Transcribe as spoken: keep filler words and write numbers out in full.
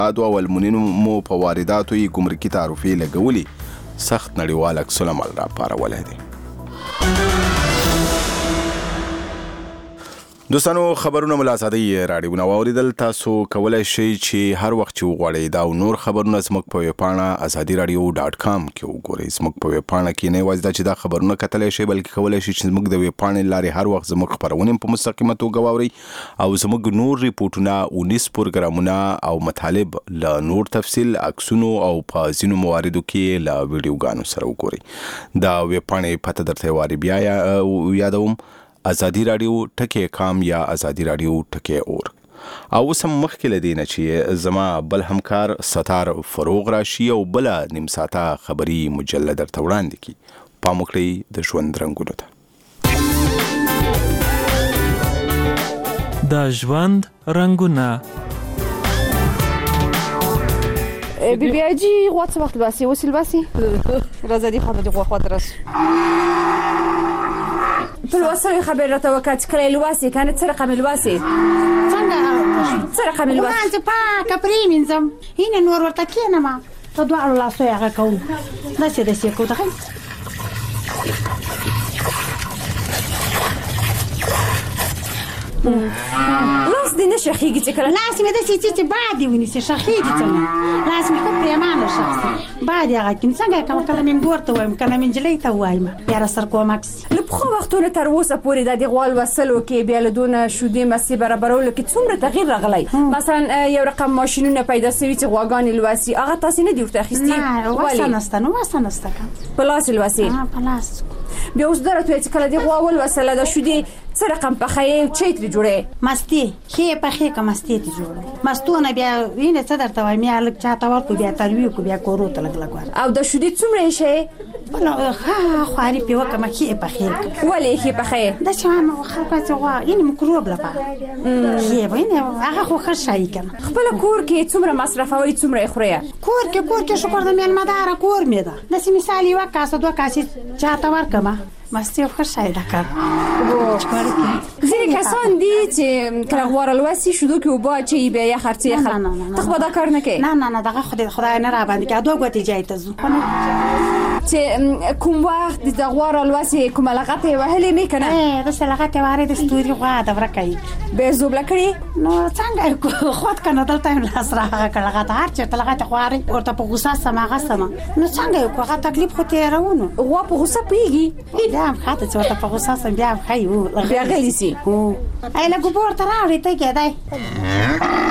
ادو او المونیمو په وارداتو یې ګمرکي تعرفې لګولې سخت نړیوال عکس العمل راپارولی دی. دوستانو خبرونه ملا سادي راډیو واوریدل. تاسو کولای شئ چې هر وخت چې وغواړئ دا او نور خبرونه زموږ په ویب پاڼه ازادي رادیو ډاټ کام کې وګورئ. زموږ په ویب پاڼه کې نه یوازې دا چې دا خبرونه کتلی شئ بلکې کولای شئ چې زموږ د ویب پاڼې لارې هر وخت زموږ خبرونه په مستقیمه توګه واورئ او زموږ نور ریپورټونه اونیس پروګرامونه او مطالب له نور تفصیل عکسونو او په ځینو مواردو کې له ویډیوګانو سره وګورئ. دا ویب پاڼې پته درته واري بیا یادوم ازادي رادیو ټکی کام یا ازادي رادیو ټکی اور. او سم مخکې لدینه چې زما بل همکار ستار فروغ راشي او بل نیم ساعته خبري مجله درته وړاندې کی. پام وکړئ د ژوند رنګونو ته. د ژوند رنګونه. بی بی جی غوا څه وخت باسي وسیل باسي راځي خو د غوا خاطر راس په وسوي خبر راته وکړه کله لواسي کنه څه رقم لواسي څنګه څه رقم لواسي ما په کپري منځم هینه نور ورته کینه ما ته دوه لاسو هغه کوم دا څه د څه کو ته لاس دې نشه خيږي چې کله لاس مې د سې چې بعد ونی سې شخيږي څنګه لاس مې په پریمانه شخص بعد هغه کین څنګه کوم کله مې ورته وایم کله مې جلې ته وایم بیا را سر کومکس له خو وختونه تر اوسه پورې د غوال وسلو کې بیا له دونه شودي مسی برابرول کې څومره تغییر راغلی. مثلا یو رقم ماشينونه پیدا شوي چې غواګان لواسي هغه تاسو نه دی ورته اخیستي نه واسنسته نو واسنسته پلاس لواسي ها پلاس بیا اوس درته چې کله دی غوا ول وسله د شودي څه رقم په خې چیت جوړه مستی خې په خې کوم مستی ته جوړه مستونه بیا وینې څه درته وایم یا لک چاته ورکو بیا تروي کو بیا کورو ته لګ لګ او د شودي څومره شي بل ها خواري په وکه ما خې په خې ولې خې په خې دا چې ما خلک چې وا یې مکروب لپاره خې وینې هغه خو خرشای کنه خپل کور کې څومره مصرف او څومره خوري کور کې کور کې شکر د میل مدار کور مې ده د سیمه مثال یو کاسه دوه کاسې چاته ورکما مستی خرشای دا کار ځینې کسان دي چې کله غوړ لواسي شودو کې وبا چې بیا یې خرڅي خر ته خو دا کار نه کوي نه نه نه دغه خدای خدای نه را باندې کې دوه غوتی جای ته زو چې کوم وخت د غوړ لواسي کوم لغت وهلې نه کنه اه د لغت واره د ستوري غوا د ورکای به زوب لکړي نو څنګه خود کنه دلته لاس راغه لغت هر چې لغت غواري ورته په غوسه سماغه سم نو څنګه کوه تکلیف خو ته راونو غوا په غوسه پیږي بیا خاطر چې ورته په غوسه سم بیا خایو بیا غلی سي او ایله ګور ته راوړې ته کېدای